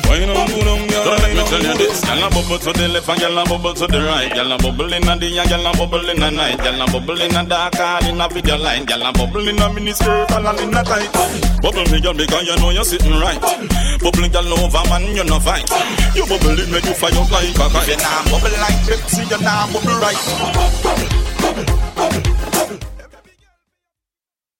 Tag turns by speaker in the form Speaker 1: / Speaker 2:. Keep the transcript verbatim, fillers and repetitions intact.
Speaker 1: Why no good on girl? So let me tell you this. Gyal a bubble to the left and gyal a bubble to the right. Gyal a bubble in the day and gyal a bubble in the night. Gyal a bubble in the dark and in a video line. Gyal a bubble in a mini skirt and in a tight. Bubble me girl because you know you're sitting right. Bubble girl over man you no fight. You bubble it make you fly up like a kite. You nah bubble like Pepsi, you nah bubble right.